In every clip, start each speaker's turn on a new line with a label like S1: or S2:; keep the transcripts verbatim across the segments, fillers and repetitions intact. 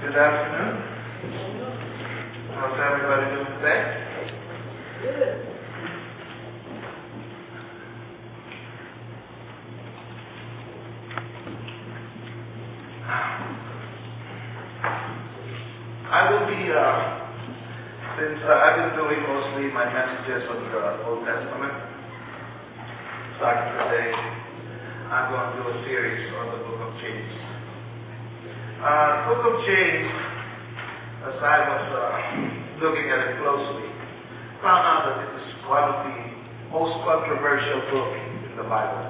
S1: Good afternoon. How's everybody doing today? Good. I will be, uh, since uh, I've been doing mostly my messages on the Old Testament, starting today, I'm going to do a series on the book of James. Uh, the book of James, as I was uh, looking at it closely, found out that it is one of the most controversial books in the Bible.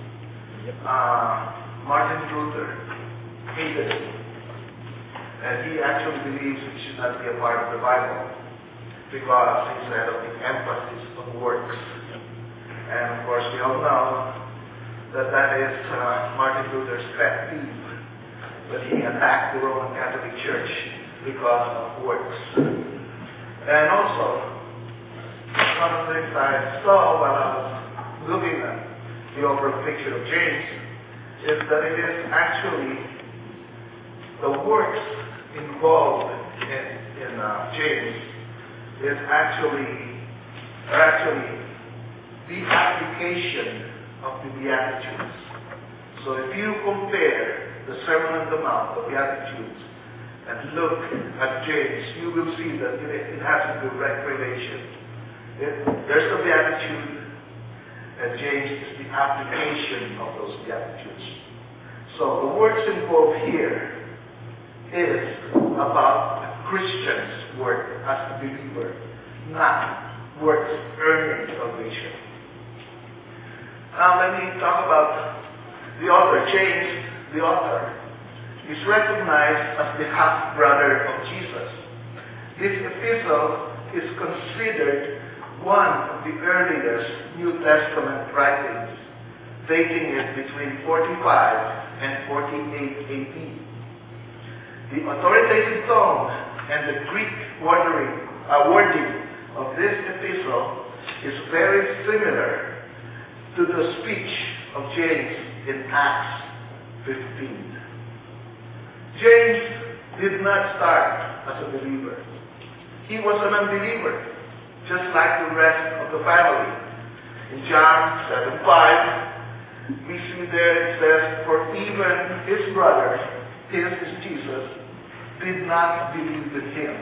S1: Uh, Martin Luther hated it, and he actually believes it should not be a part of the Bible because he said of the emphasis on works. And of course, we all know that that is uh, Martin Luther's pet peeve. But he attacked the Roman Catholic Church because of works. And also, one of the things I saw while I was looking at the overall picture of James is that it is actually the works involved in, in uh, James is actually, are actually the application of the Beatitudes. So if you compare the Sermon on the Mount, the Beatitudes, and look at James, you will see that it, it has a direct relation. It, there's the Beatitude, and James is the application of those Beatitudes. So the works involved here is about a Christian's work as a believer, not works earning salvation. Now let me talk about the author, James. The author is recognized as the half-brother of Jesus. This epistle is considered one of the earliest New Testament writings, dating it between forty-five and forty-eight A D. The authoritative tone and the Greek wording, uh, wording of this epistle is very similar to the speech of James in Acts fifteen. James did not start as a believer. He was an unbeliever, just like the rest of the family. In John seven five, we see there it says, "For even his brother, his is Jesus, did not believe in him."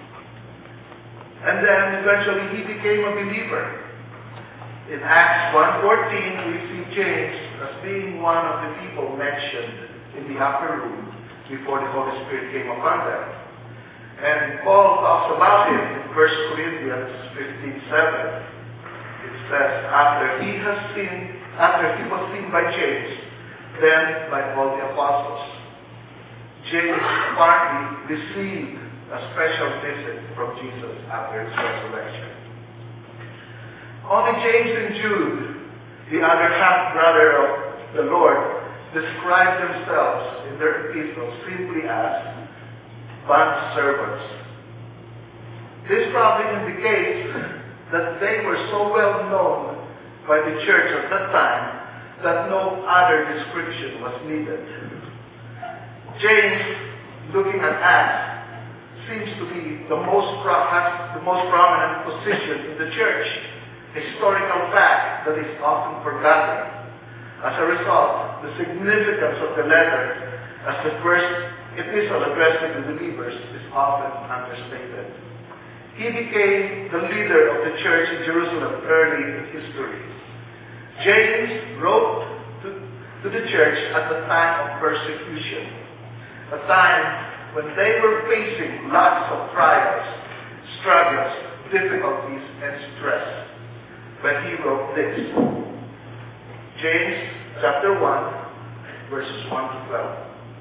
S1: And then eventually he became a believer. In Acts one fourteen, we see James as being one of the people mentioned in the upper room before the Holy Spirit came upon them. And Paul talks about him in First Corinthians fifteen seven. It says, after he has seen, after he was seen by James, then by all the apostles. James partly received a special visit from Jesus after his resurrection. Only James and Jude, the other half-brother of the Lord, describe themselves in their epistles simply as bond servants. This probably indicates that they were so well known by the church at that time that no other description was needed. James, looking at Acts, seems to be the most, pro- has the most prominent position in the church. Historical fact that is often forgotten. As a result, the significance of the letter as the first epistle addressed to the believers is often understated. He became the leader of the church in Jerusalem early in history. James wrote to, to the church at the time of persecution, a time when they were facing lots of trials, struggles, difficulties, and stress. But he wrote this. James chapter one, verses one to twelve.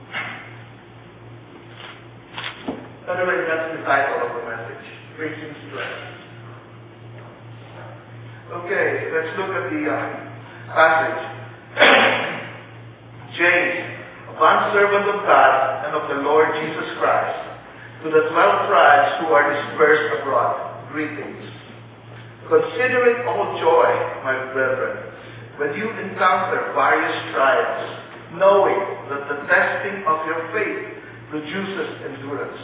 S1: Anyway, that's the title of the message. Facing stress. Okay, let's look at the uh, passage. James, a bondservant of God and of the Lord Jesus Christ, to the twelve tribes who are dispersed abroad, greetings. Consider it all joy, my brethren, when you encounter various trials, knowing that the testing of your faith produces endurance.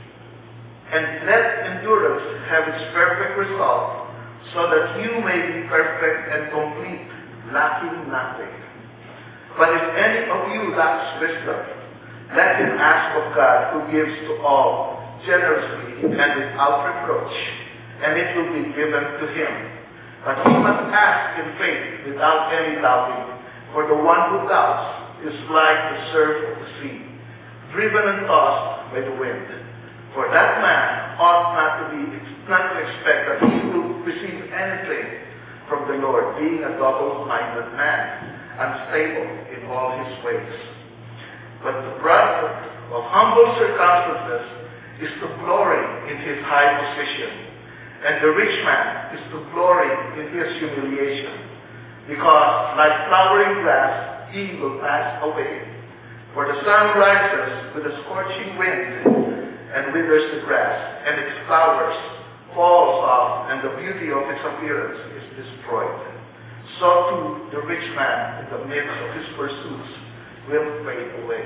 S1: And let endurance have its perfect result, so that you may be perfect and complete, lacking nothing. But if any of you lacks wisdom, let him ask of God, who gives to all generously and without reproach, and it will be given to him. But he must ask in faith, without any doubting. For the one who doubts is like the surf of the sea, driven and tossed by the wind. For that man ought not to be not to expect that he will receive anything from the Lord, being a double-minded man, unstable in all his ways. But the brother of humble circumstances is to glory in his high position, and the rich man is to glory in his humiliation, because like flowering grass he will pass away. For the sun rises with a scorching wind, and withers the grass, and its flowers falls off, and the beauty of its appearance is destroyed. So too the rich man in the midst of his pursuits will fade away.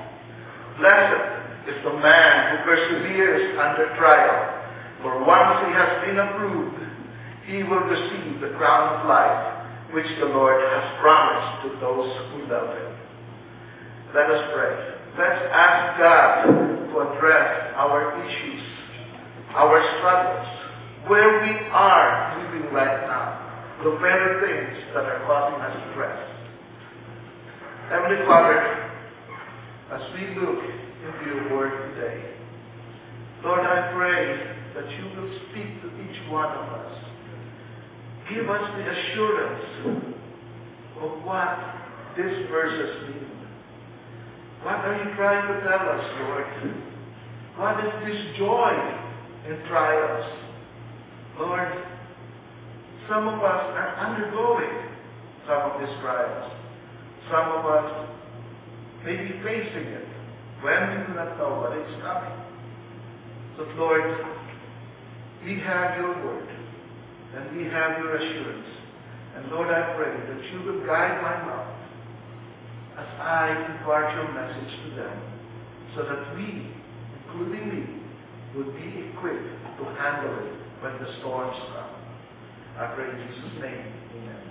S1: Blessed is the man who perseveres under trial, for once he has been approved, he will receive the crown of life which the Lord has promised to those who love him. Let us pray. Let's ask God to address our issues, our struggles, where we are living right now, the very things that are causing us stress. Heavenly Father, as we look into your word today, Lord, I pray that you will speak to each one of us. Give us the assurance of what these verses mean. What are you trying to tell us, Lord? What is this joy in trials? Lord, some of us are undergoing some of these trials. Some of us may be facing it when we do not know what is coming. But Lord, we have your word and we have your assurance. And Lord, I pray that you will guide my mouth as I impart your message to them, so that we, including me, would be equipped to handle it when the storms come. I pray in Jesus' name, amen.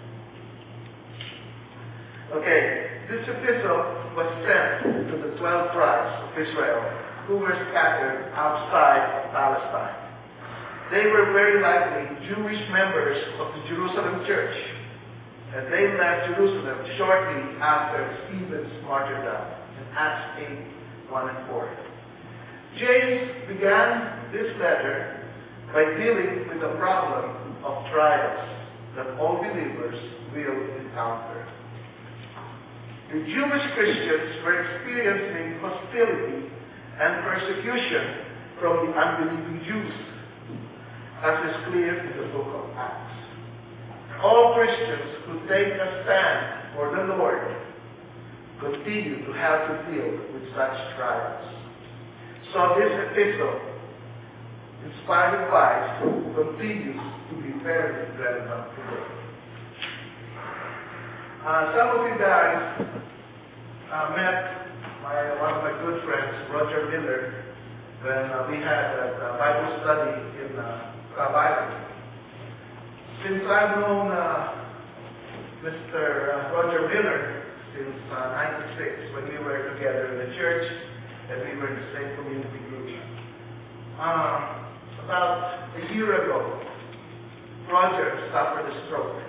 S1: Okay, this epistle was sent to the twelve tribes of Israel who were scattered outside of Palestine. They were very likely Jewish members of the Jerusalem church, and they left Jerusalem shortly after Stephen's martyrdom in Acts eight, one and four. James began this letter by dealing with the problem of trials that all believers will encounter. The Jewish Christians were experiencing hostility and persecution from the unbelieving Jews, as is clear in the book of Acts. All Christians who take a stand for the Lord continue to have to deal with such trials. So this epistle, inspired by, continues to be very relevant today. Uh, some of you guys uh, met my, one of my good friends, Roger Miller, when uh, we had a, a Bible study in uh, Bible. Since I've known uh, Mister Uh, Roger Miller since uh, ninety-six, when we were together in the church and we were in the same community group. Uh, about a year ago, Roger suffered a stroke,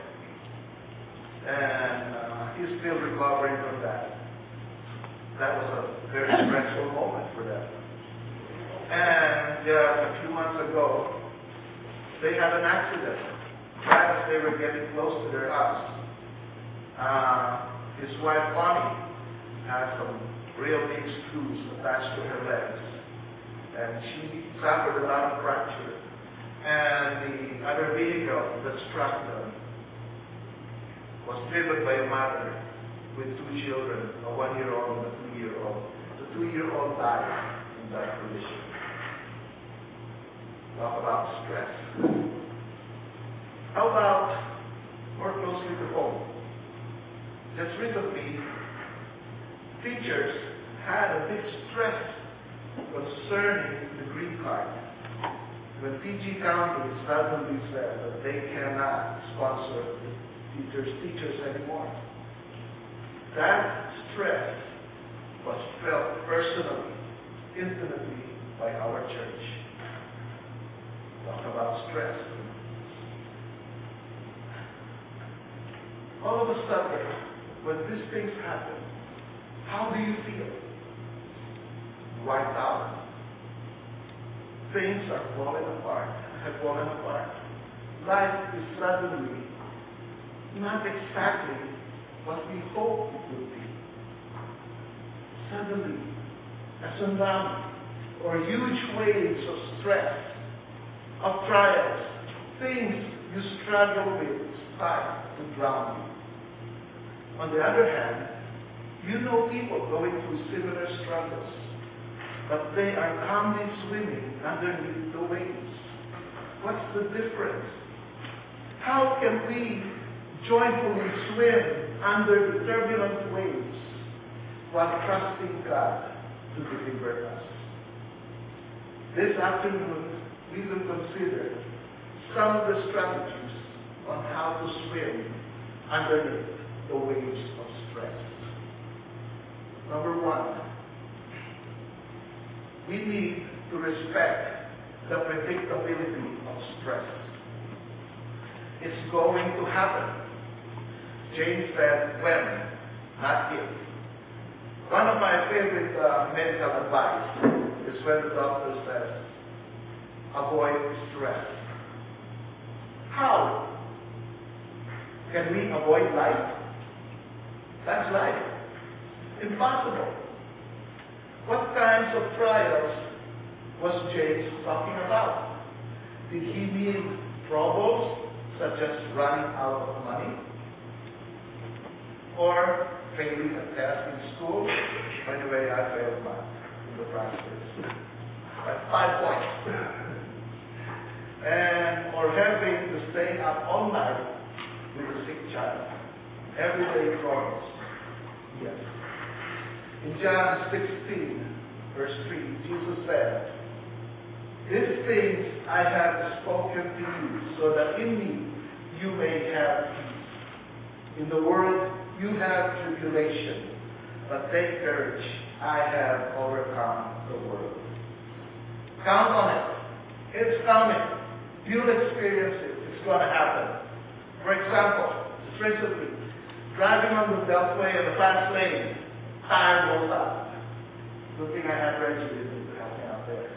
S1: and uh, he's still recovering from that. That was a very stressful moment for them. And uh, a few months ago, they had an accident. Right as they were getting close to their house, uh, his wife Bonnie had some real big screws attached to her legs, and she suffered a lot of fracture. And the other vehicle that struck them was driven by a mother with two children, a one-year-old and a two-year-old. The two-year-old died in that collision. Talk about stress. How about more closely to home? Just recently, teachers had a big stress concerning the green card. When P G County suddenly said that they cannot sponsor teachers, teachers anymore, that stress was felt personally, intimately by our church. Talk about stress. All of a sudden, when these things happen, how do you feel? Wiped out. Things are falling apart, have fallen apart. Life is suddenly not exactly what we hoped it would be. Suddenly, a tsunami or huge waves of stress, of trials, things you struggle with start to drown you. On the other hand, you know people going through similar struggles, but they are calmly swimming underneath the waves. What's the difference? How can we joyfully swim under the turbulent waves while trusting God to deliver us? This afternoon, we will consider some of the strategies on how to swim underneath the waves of stress. Number one, we need to respect the predictability of stress. It's going to happen. James said, when, not if. One of my favorite uh, medical advice is when the doctor says, avoid stress. How? Can we avoid life? That's life. Impossible. What kinds of trials was James talking about? Did he mean troubles such as running out of money? Or failing a test in school? By the way, I failed mine in the practice. By five points. And or having to stay up all night with a sick child. Everyday troubles. Yes. In John sixteen, verse three, Jesus said, these things I have spoken to you, so that in me you may have peace. In the world you have tribulation, but take courage, I have overcome the world. Count on it. It's coming. You'll experience it. It's going to happen. For example, just recently, driving on the Beltway in the fast lane, tire goes out. Good thing I had Reggie with me to help me out there.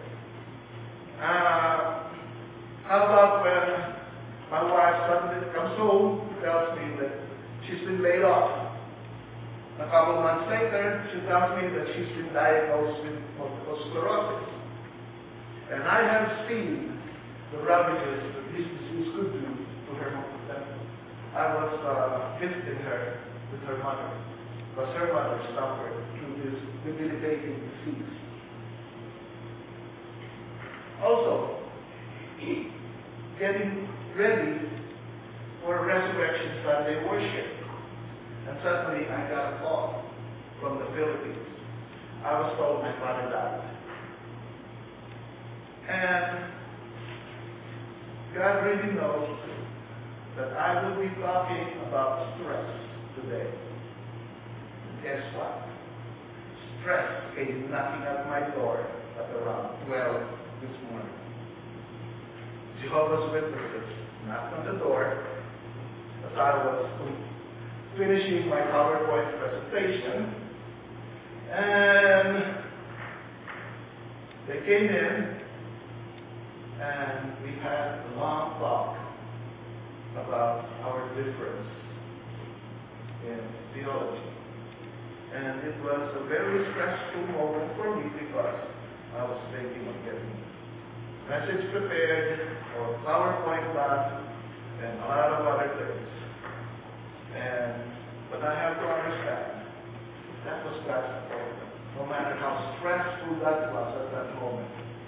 S1: Uh, how about when my wife suddenly comes home and tells me that she's been laid off. A couple months later, she tells me that she's been diagnosed with multiple sclerosis. And I have seen the ravages that this disease could do to her mother. I was uh, visiting her with her mother, because her mother suffered through this debilitating disease. Also, getting ready for Resurrection Sunday worship. And suddenly I got a call from the Philippines. I was told my father died. And God really knows that I will be talking about stress today. And guess what? Stress came knocking at my door at around twelve this morning. Jehovah's Witnesses knocked on the door as I was finishing my PowerPoint presentation, and they came in and we had a long talk about our difference in theology. And it was a very stressful moment for me because I was thinking of getting message prepared or PowerPoint done and a lot of other things. And but I have to understand that was God's appointment. No matter how stressful that was at that moment.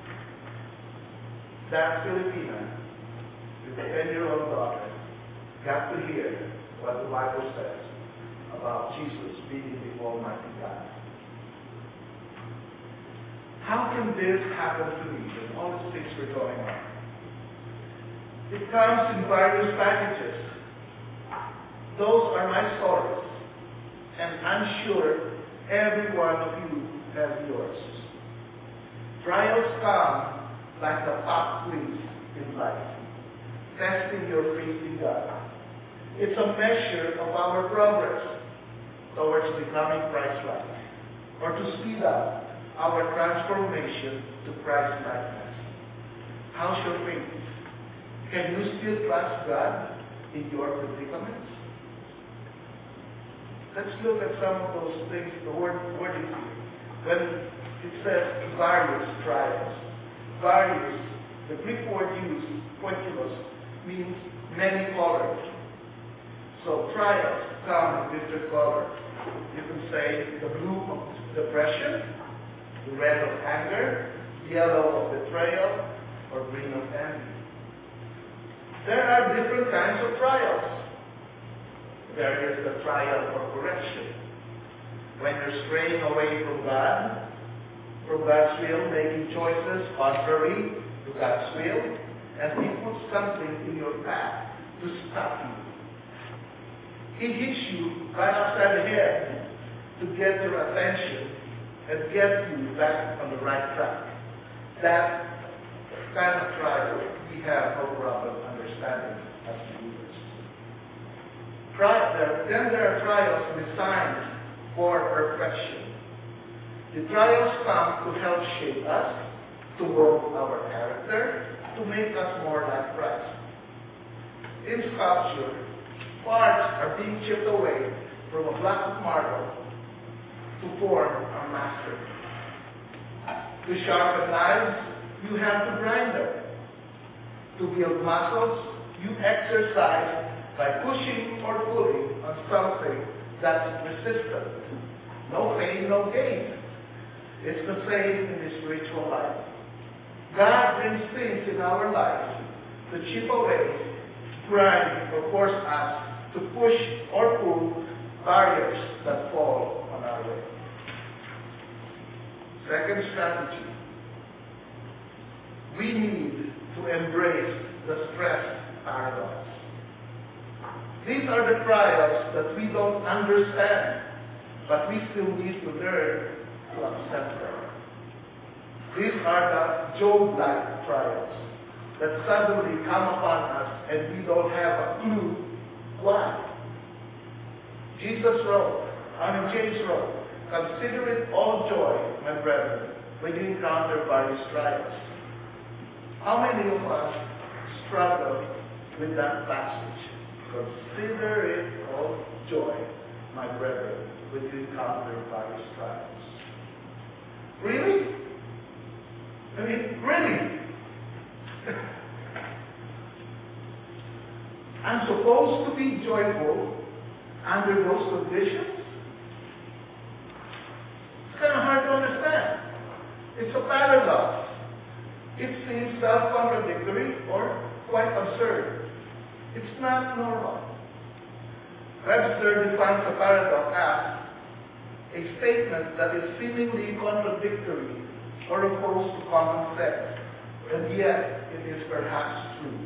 S1: That Filipina with a ten-year-old daughter got to hear what the Bible says about Jesus being the Almighty God. How can this happen to me when all these things were going on? It comes in various packages. Those are my stories. And I'm sure every one of you has yours. Trials come like the pop quiz in life, testing your faith in God. It's a measure of our progress towards becoming Christ-like, or to speed up our transformation to Christ-likeness. How's your faith? Can you still trust God in your predicaments? Let's look at some of those things, the word wording here. When it says various trials, various, the Greek word used, poikilos, means many colored. So trials come in different colors. You can say the blue of depression, the red of anger, yellow of betrayal, or green of envy. There are different kinds of trials. There is the trial for correction. When you're straying away from God, from God's will, making choices contrary to God's will, and He puts something in your path to stop you. He hits you right upside the head to get your attention and get you back on the right track. That kind of trial we have no problem understanding as believers. Trial, then there are trials designed for perfection. The trials come to help shape us, to mold our character, to make us more like Christ. In sculpture, parts are being chipped away from a block of marble to form a masterpiece. To sharpen knives, you have to grind them. To build muscles, you exercise by pushing or pulling on something that's resistant. No pain, no gain. It's the same in the spiritual life. God brings things in our lives to chip away, grind, or force us to push or pull barriers that fall on our way. Second strategy. We need to embrace the stress paradox. These are the trials that we don't understand, but we still need to learn to accept them. These are the Job-like trials that suddenly come upon us and we don't have a clue why. Jesus wrote, I mean James wrote, consider it all joy, my brethren, when you encounter various trials. How many of us struggle with that passage? Consider it all joy, my brethren, when you encounter various trials. Really? I mean, really? I'm supposed to be joyful under those conditions? It's kind of hard to understand. It's a paradox. It seems self-contradictory or quite absurd. It's not normal. Webster defines a paradox as a statement that is seemingly contradictory or opposed to common sense, and yet it is perhaps true.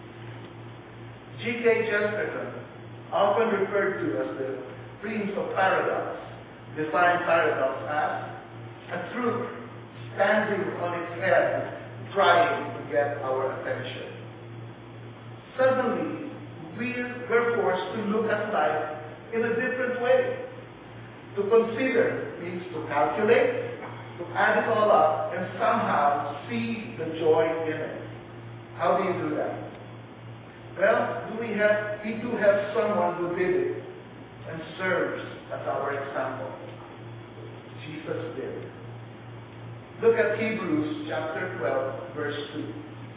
S1: G K Chesterton, often referred to as the Prince of Paradox, defined paradox as a truth standing on its head, trying to get our attention. Suddenly, we're forced to look at life in a different way. To consider means to calculate, to add it all up, and somehow see the joy in it. How do you do that? Well, do we have, we do have someone who did it and serves as our example. Jesus did. Look at Hebrews chapter twelve, verse two.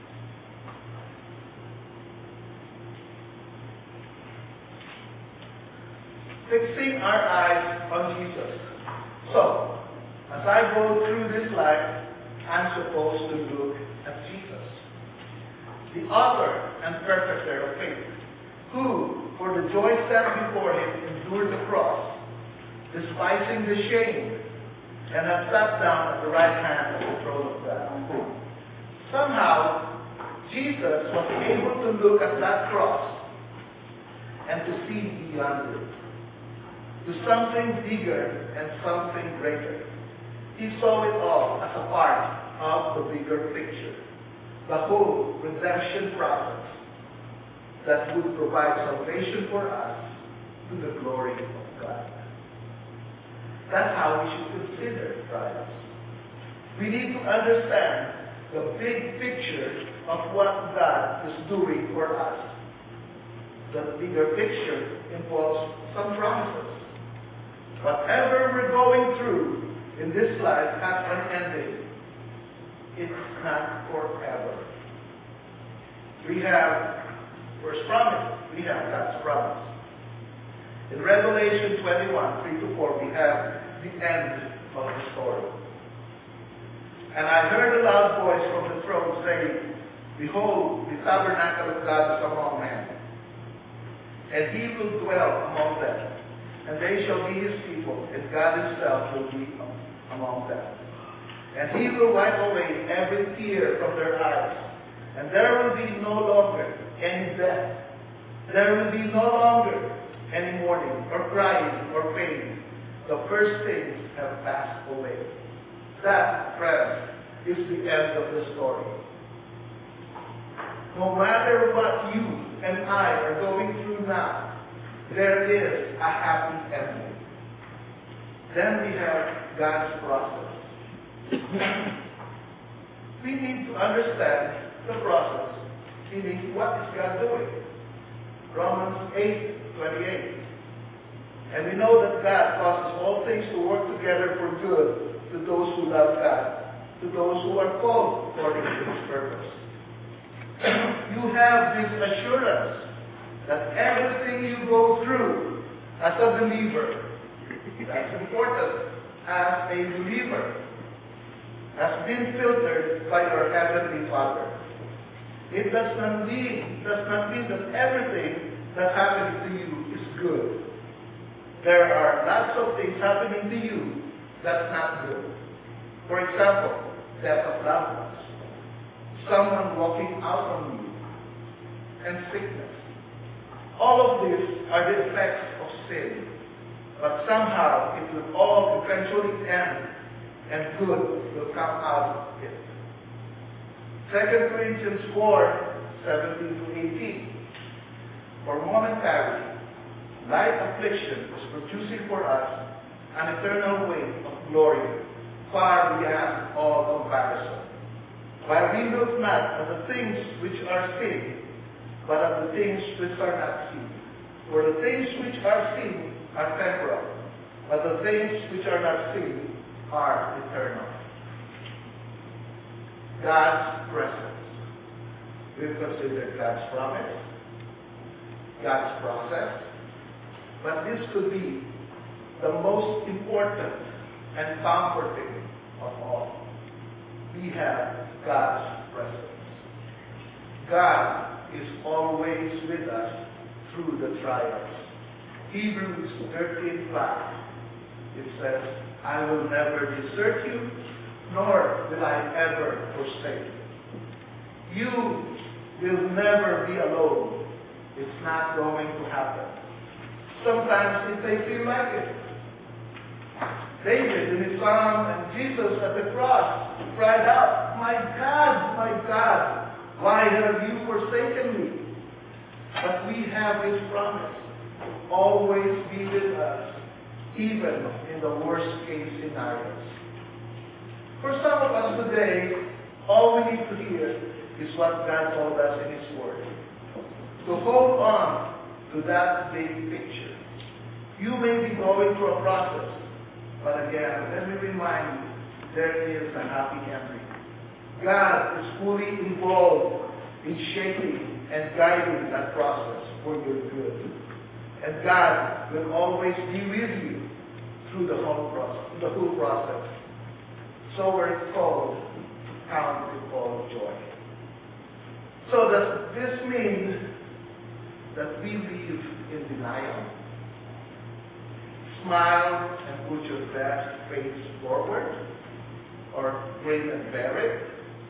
S1: Fixing our eyes on Jesus. So, as I go through this life, I'm supposed to look at Jesus, the author and perfecter of faith, who, for the joy set before him, endured the cross, despising the shame, and has sat down at the right hand of the throne of God. Somehow, Jesus was able to look at that cross and to see beyond it, to something bigger and something greater. He saw it all as a part of the bigger picture, the whole redemption process that would provide salvation for us to the glory of God. That's how we should consider trials. We need to understand the big picture of what God is doing for us. The bigger picture involves some promises. Whatever we're going through in this life has an ending. It's not forever. We have first promise. We have God's promise. In Revelation twenty-one, three to four, we have the end of the story. And I heard a loud voice from the throne saying, Behold, the tabernacle of God is among men, and he will dwell among them, and they shall be his people, and God himself will be among them. And he will wipe away every tear from their eyes, and there will be no longer any death. There will be no longer any mourning, or crying, or pain. The first things have passed away. That, friends, is the end of the story. No matter what you and I are going through now, there is a happy ending. Then we have God's process. We need to understand the process. Meaning, what is God doing? Romans eight twenty-eight. And we know that God causes all things to work together for good to those who love God, to those who are called according to his purpose. You have this assurance that everything you go through as a believer, that's important, as a believer, has been filtered by your Heavenly Father. It does not mean, does not mean that everything that happens to you is good. There are lots of things happening to you that's not good. For example, death of loved ones, someone walking out on you, and sickness. All of these are the effects of sin. But somehow it will all eventually end, and good will come out of it. Second Corinthians four, seventeen to eighteen. For momentary, light affliction is producing for us an eternal weight of glory, far beyond all comparison. While we look not at the things which are seen, but at the things which are not seen. For the things which are seen are temporal, but the things which are not seen are eternal. God's presence. We've considered God's promise, God's process, but this could be the most important and comforting of all. We have God's presence. God is always with us through the trials. Hebrews thirteen five. It says, I will never desert you, nor will I ever forsake you. You will never be alone. It's not going to happen. Sometimes it may feel like it. David in his psalm and Jesus at the cross cried out, My God, my God, why have you forsaken me? But we have his promise. Always be with us, even in the worst case scenarios. For some of us today, all we need to hear is what God told us in his word. To hold on to that big picture. You may be going through a process, but again, let me remind you, there is a happy ending. God is fully involved in shaping and guiding that process for your good. And God will always be with you through the whole process. The whole process. So we're called to count it all joy. So does this mean that we live in denial? smile and put your best face forward, or grin and bear it?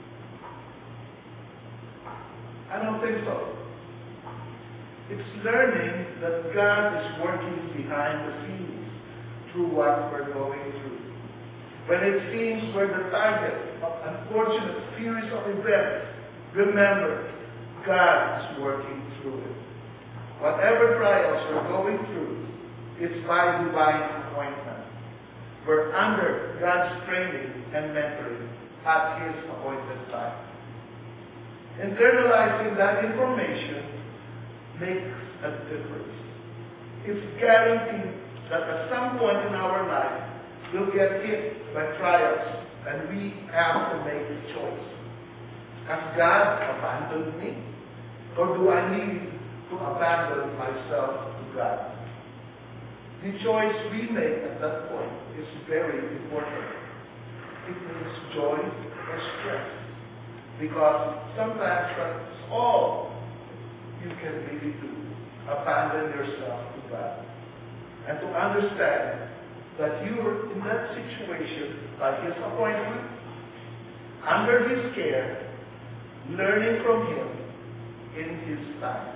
S1: I don't think so. It's learning that God is working behind the scenes through what we're going through. When it seems we're the target of unfortunate series of events, remember, God is working through it. Whatever trials we're going through, it's by divine appointment. We're under God's training and mentoring at His appointed time. Internalizing that information makes a difference. It's guaranteed that at some point in our life, we'll get hit by trials, and we have to make a choice. Has God abandoned me? Or do I need to abandon myself to God? The choice we make at that point is very important. It means joy or stress. Because sometimes that's all you can really do. Abandon yourself to God. And to understand that you are in that situation by His appointment, under His care, learning from Him in His time.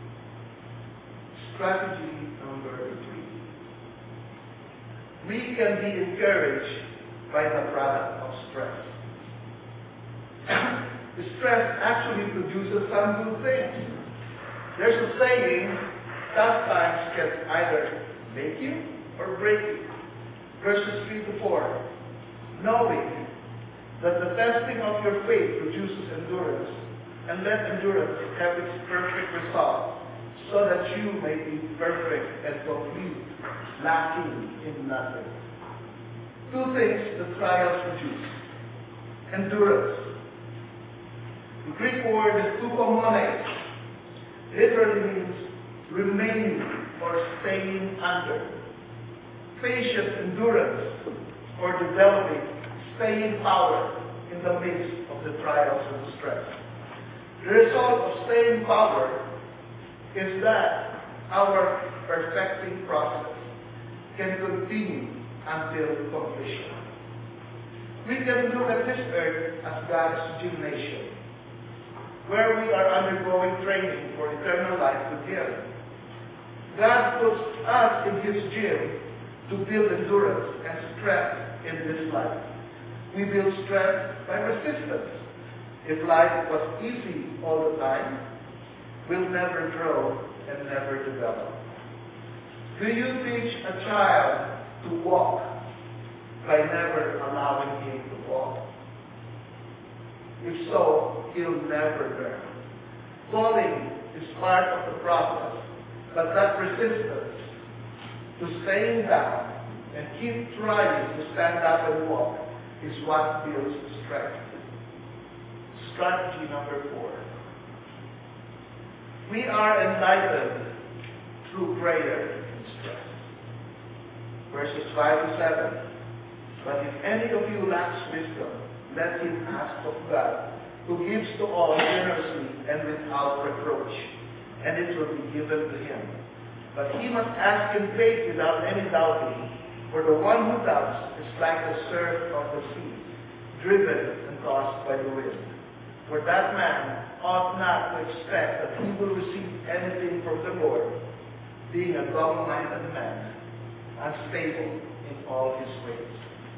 S1: Strategy number three. We can be encouraged by the product of stress. Stress actually produces some good things. There's a saying, tough times can either make you or break you. Verses three to four. Knowing that the testing of your faith produces endurance, and let endurance have its perfect result, so that you may be perfect and complete, lacking in nothing. Two things the trials produce. Endurance. The Greek word "tupomones" literally means remaining or staying under. Patient endurance, or developing staying power in the midst of the trials and stress. The result of staying power is that our perfecting process can continue until completion. We can look at this earth as God's gymnasium, where we are undergoing training for eternal life with Him. God puts us in His gym to build endurance and strength in this life. We build strength by resistance. If life was easy all the time, we'll never grow and never develop. Do you teach a child to walk by never allowing him to walk? If so, he'll never learn. Falling is part of the process, but that resistance to staying down and keep trying to stand up and walk is what builds strength. Strategy number four. We are enlightened through prayer and stress. Verses five to seven. But if any of you lacks wisdom, let him ask of God, who gives to all generously and without reproach, and it will be given to him. But he must ask in faith without any doubting, for the one who doubts is like the surf of the sea, driven and tossed by the wind. For that man ought not to expect that he will receive anything from the Lord, being a double-minded man, unstable in all his ways.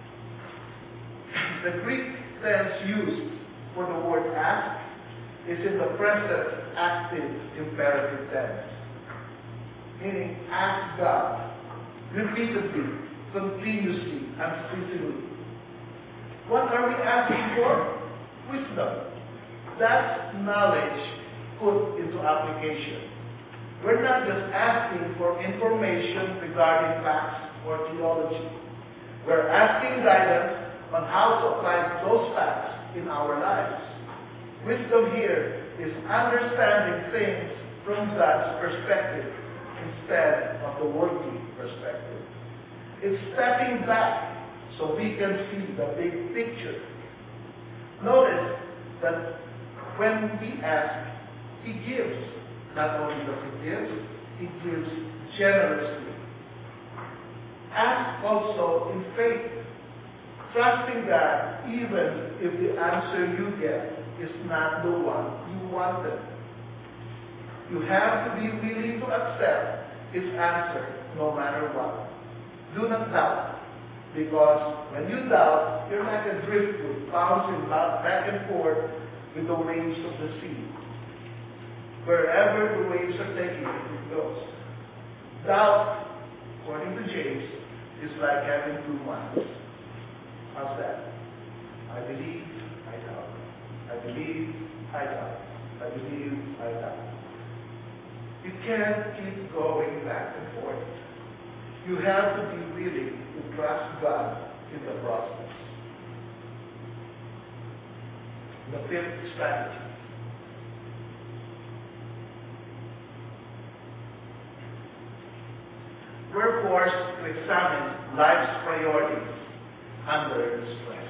S1: The Greek tense used for the word ask is in the present active imperative tense, meaning ask God repeatedly, continuously, unceasingly. What are we asking for? Wisdom. That's knowledge put into application. We're not just asking for information regarding facts or theology. We're asking guidance on how to apply those facts in our lives. Wisdom here is understanding things from God's perspective instead of the worldly perspective. It's stepping back so we can see the big picture. Notice that when we ask, He gives. Not only does He give, He gives generously.
S2: Ask also in faith, trusting that even if the answer you get is not the one you wanted. You have to be willing to accept his answer no matter what. Do not doubt, because when you doubt, you're like a driftwood bouncing back and forth with the waves of the sea. Wherever the waves are taking it, it goes. Doubt, according to James, is like having two minds. How's that? I believe, I doubt. I believe, I doubt. I believe, I doubt. You can't keep going back and forth. You have to be willing to trust God in the process. The fifth strategy. We're forced to examine life's priorities under stress.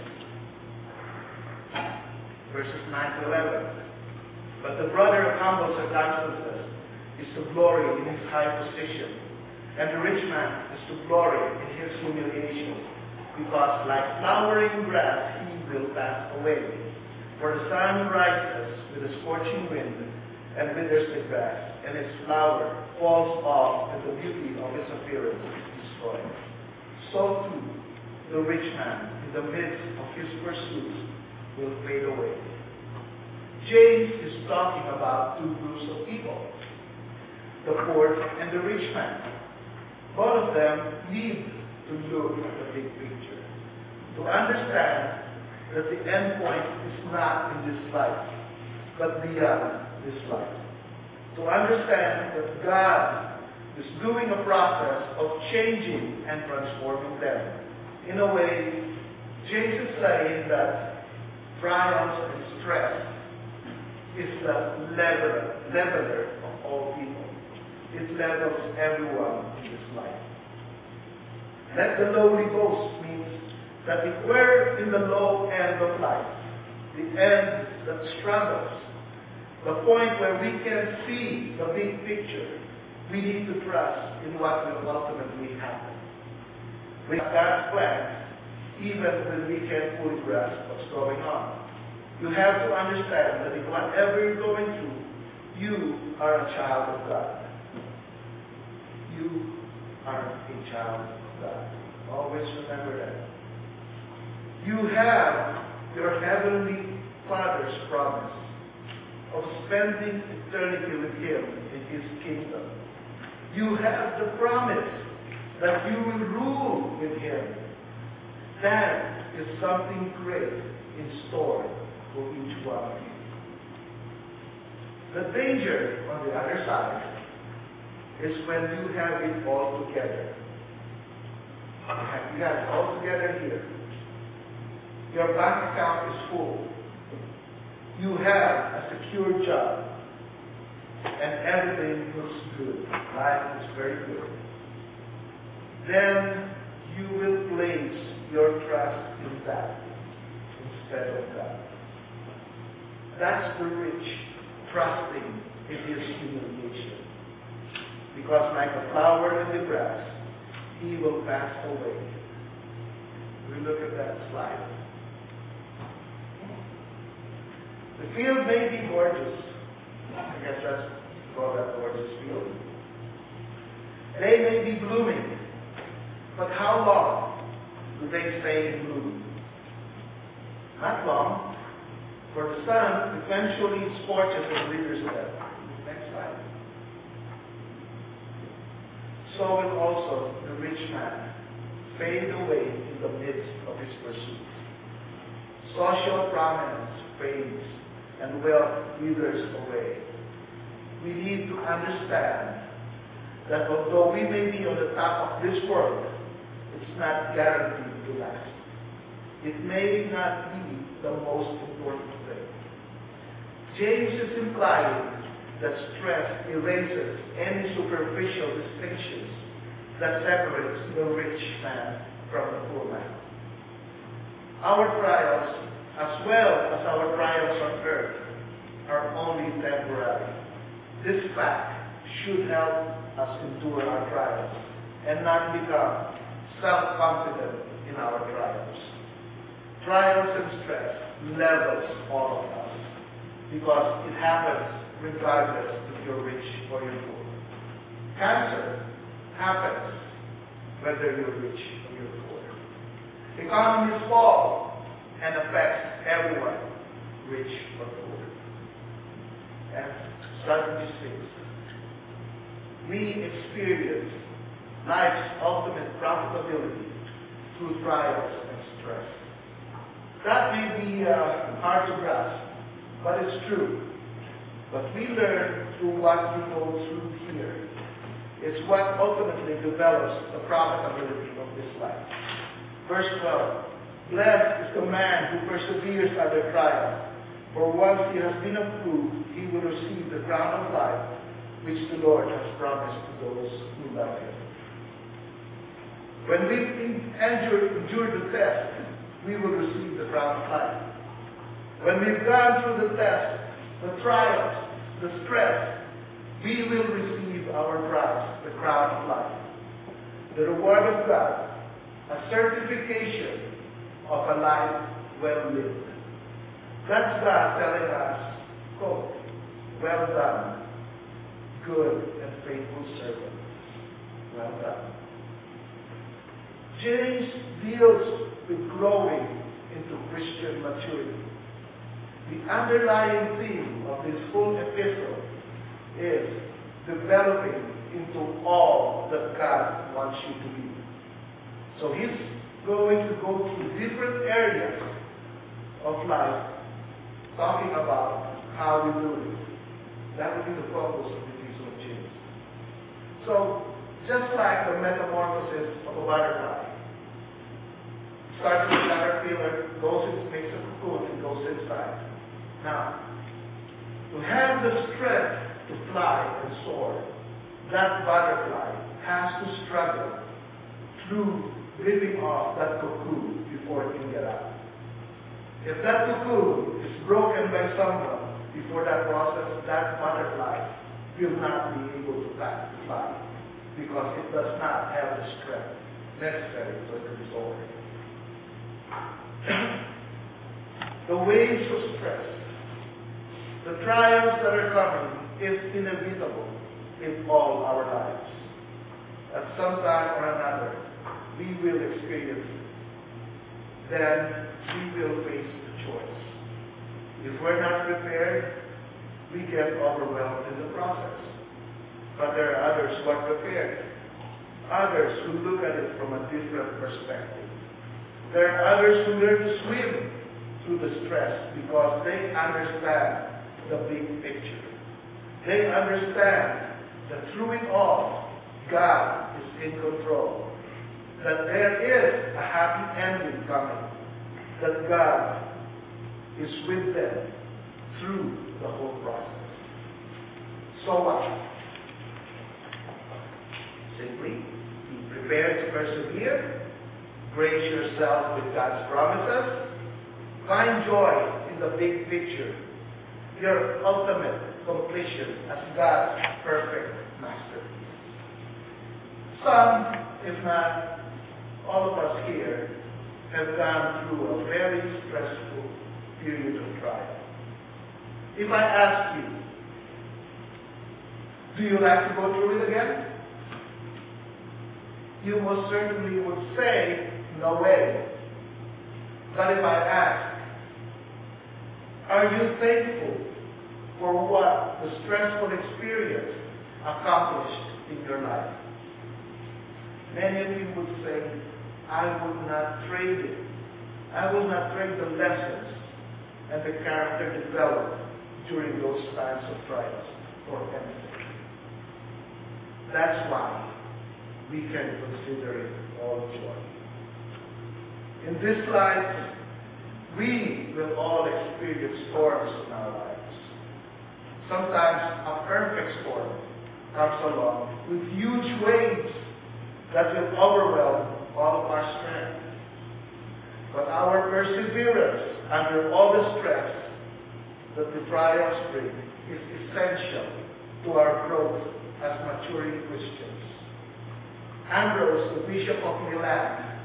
S2: Verses nine to eleven. But the brother of humble circumstances is to glory in his high position, and the rich man is to glory in his humiliation, because like flowering grass he will pass away. For the sun rises with a scorching wind and withers the grass, and its flower falls off, and the beauty of its appearance is destroyed. So too, the rich man in the midst of his pursuits will fade away. James is talking about two groups of people, the poor and the rich man. Both of them need to look at the big picture, to understand that the end point is not in this life, but beyond this life. To understand that God is doing a process of changing and transforming them. In a way, James is saying that trials and stress is the leveler, leveler of all people. It levels everyone in this life. Let the lowly boast means that if we're in the low end of life, the end that struggles, the point where we can see the big picture, we need to trust in what will ultimately happen. We have God's plans, even when we can't fully grasp what's going on. You have to understand that in whatever you're going through, you are a child of God. You are a child of God. Always remember that. You have your Heavenly Father's promise of spending eternity with Him in His kingdom. You have the promise that you will rule with Him. That is something great in store for each one of you. The danger on the other side is when you have it all together. You have it all together here. Your bank account is full. You have a secure job. And everything looks good. Life is very good. Then you will place your trust in that instead of God. That's the rich trusting in his humiliation. Because like a flower in the grass, he will pass away. We look at that slide. The field may be gorgeous. I guess that's called that gorgeous field. They may be blooming. But how long do they stay in bloom? Not long. For the sun eventually scorches and withers them. Next slide. So will also the rich man fade away in the midst of his pursuit. Social prominence fades and wealth withers away. We need to understand that although we may be on the top of this world, it's not guaranteed to last. It may not be the most important thing. James is implying that stress erases any superficial distinctions that separates the rich man from the poor man. Our trials, as well as our trials on earth, are only temporary. This fact should help us endure our trials and not become self-confident in our trials. Trials and stress levels all of us because it happens regardless if you're rich or you're poor. Cancer happens whether you're rich or you're poor. Economies fall and affects everyone, rich or poor. And strategy six. We experience life's ultimate profitability through trials and stress. That may be uh, hard to grasp, but it's true. But we learn through what we go through here. It's what ultimately develops the profitability of this life. Verse twelve. Blessed is the man who perseveres under trial, for once he has been approved, he will receive the crown of life which the Lord has promised to those who love him. When we endure, endure the test, we will receive the crown of life. When we've gone through the test, the trials, the stress, we will receive our prize, the crown of life. The reward of God, a certification of a life well lived. That's God telling us, quote, well done, good and faithful servant. Well done. James deals with growing into Christian maturity. The underlying theme of this full epistle is developing into all that God wants you to be. So he's going to go through different areas of life, talking about how we do it. That will be the focus of the epistle of James. So, just like the metamorphosis of a butterfly, starts with a caterpillar, goes in, makes a cocoon, and goes inside. Now, to have the strength to fly and soar, that butterfly has to struggle through ripping off that cocoon before it can get out. If that cocoon is broken by someone before that process, that butterfly will not be able to fly because it does not have the strength necessary for it to soar. The waves of stress, the trials that are coming, is inevitable in all our lives. At some time or another, we will experience it. Then we will face the choice. If we're not prepared, we get overwhelmed in the process. But there are others who are prepared. Others who look at it from a different perspective. There are others who learn to swim through the stress because they understand the big picture. They understand that through it all, God is in control. That there is a happy ending coming. That God is with them through the whole process. So what? Simply, be prepared to persevere. Brace yourself with God's promises. Find joy in the big picture. Your ultimate completion as God's perfect masterpiece. Some, if not all of us here, have gone through a very stressful period of trial. If I ask you, do you like to go through it again? You most certainly would say, no way. But if I ask, are you thankful for what the stressful experience accomplished in your life? Many of you would say, I would not trade it. I will not trade the lessons and the character developed during those times of trials for anything. That's why we can consider it all joy. In this life, we will all experience storms in our lives. Sometimes a perfect storm comes along with huge waves that will overwhelm all of our strength. But our perseverance under all the stress that the trials bring is essential to our growth as maturing Christians. Ambrose, the Bishop of Milan,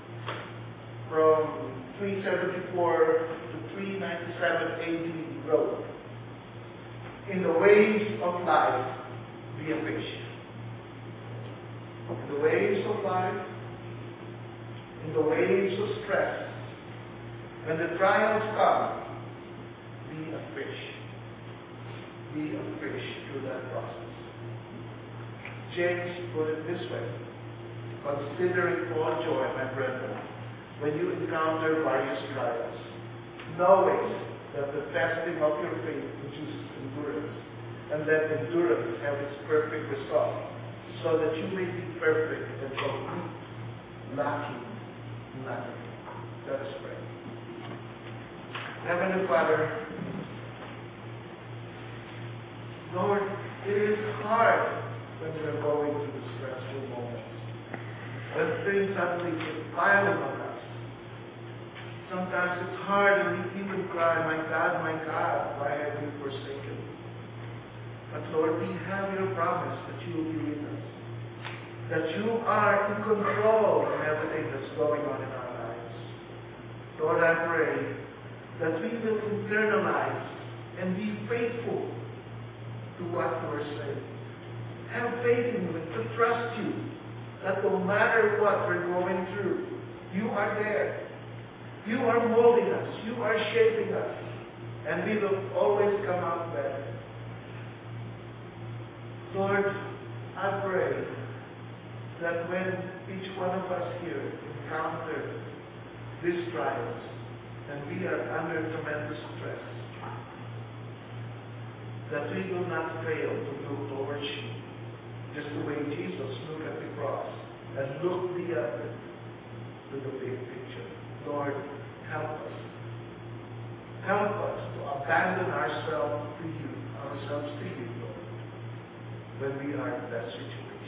S2: from three seventy-four to three ninety-seven A D, wrote, "In the waves of life, be a fish. In the waves of life, in the waves of stress, when the trials come, be a fish. Be a fish through that process." James put it this way: "Consider it all joy, my brethren, when you encounter various trials, knowing that the testing of your faith produces endurance, and that endurance has its perfect result, so that you may be perfect and complete, lacking nothing." Let us pray. Heavenly Father, Lord, it is hard when we are going through the stressful moments, when things suddenly get piling on us. Sometimes it's hard and we even cry, "My God, my God, why have you forsaken me?" But Lord, we have your promise that you will be with us, that you are in control of everything that's going on in our lives. Lord, I pray that we will internalize and be faithful to what you are saying. Have faith in you and to trust you that no matter what we're going through, you are there. You are molding us. You are shaping us. And we will always come out better. Lord, I pray that when each one of us here encounter these trials and we are under tremendous stress, that we will not fail to look towards you, just the way Jesus looked at the cross and looked beyond it to the big picture. Lord, help us. Help us to abandon ourselves to you, ourselves to you, Lord, when we are in that situation.